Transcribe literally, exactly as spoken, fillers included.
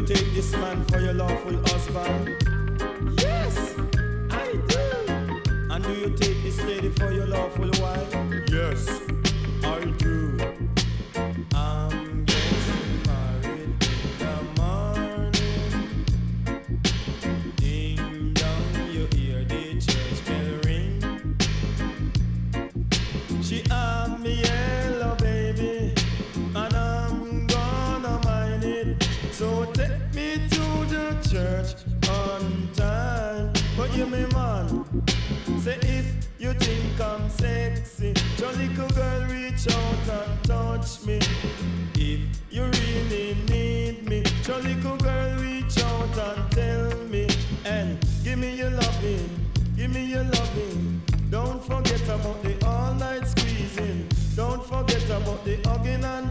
take this man for your lawful husband? Yes, I do. And do you take this lady for your lawful wife? Yes, I do. I'm getting married in the morning. Ding dong, you hear the church bell ring. She had me yellow baby, and I'm gonna mind it. So take me to the church on time. But you me man, say if you think I'm sexy, your little girl reach out and touch me. If you really need me, your little girl reach out and tell me. And give me your loving, give me your loving. Don't forget about the all night squeezing. Don't forget about the hugging and